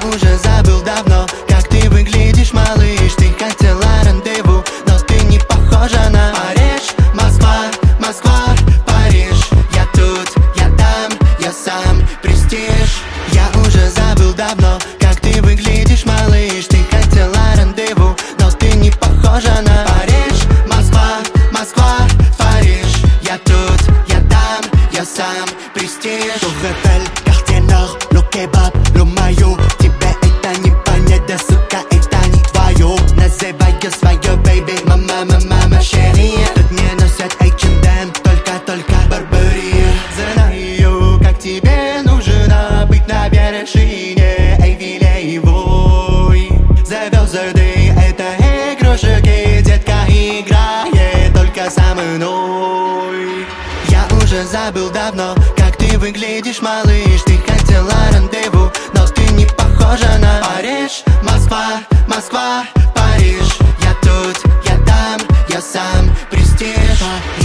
уже забыл давно, как ты выглядишь, малыш. Ты хотела рандеву, но ты не похожа на Париж, Москва, Москва, Париж. Я тут, я там, я сам, престиж. Я уже забыл давно, как ты выглядишь, малыш. Ты хотела рандеву, но ты не похожа на Париж, Москва, Москва, Париж. Я тут, я там, я сам, престиж. Quartier Nord, le kebab, le maillot. Тебе это не понять, да сука, это не твое. Называю свое, baby, мама, шерия. Тут не носят H&M, только Барбари. Знаю, как тебе нужно быть на вершине Эйфелевой. Звезды — это игрушки, детка играет только со мной. Я уже забыл давно, как ты выглядишь, малыш. Ты хотела рандеву, но ты не похожа на Париж, Москва, Москва, Париж. Я тут, я там, я сам, престиж.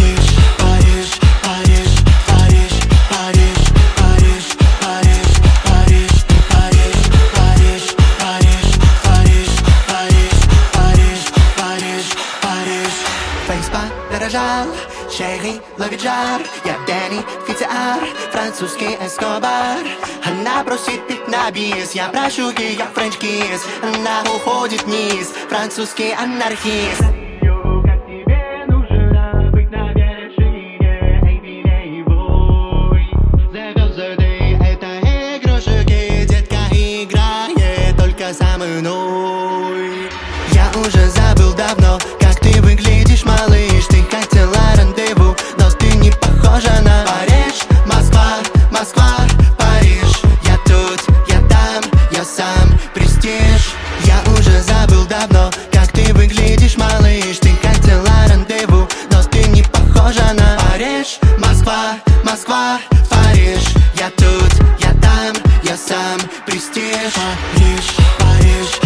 Париж, Париж, Париж, Париж, Париж, Париж, Париж, Париж, Париж, Париж, Париж, Париж, Париж, Париж, Париж, Париж. Фейспа дорожал, Шерри ловит жар. Я Дэнни Фитиар, французский Эскобар. Она просит пить на бис, я прошу ее френч кисс. Она уходит вниз, французский анархист. Как тебе нужно быть на вершине Эйфелевой. Звезды — это игрушки, детка играет только со мной. Я уже забыл давно, как ты выглядишь, малыш. Ты хотела рандеву, но ты не похожа на Париж, Москва, Москва, Париж. Я тут, я там, я сам, престиж. Я уже забыл давно, как ты выглядишь, малыш. Ты хотела рандеву, но ты не похожа на Париж, Москва, Москва, Париж. Я тут, я там, я сам, престиж. Париж, Париж,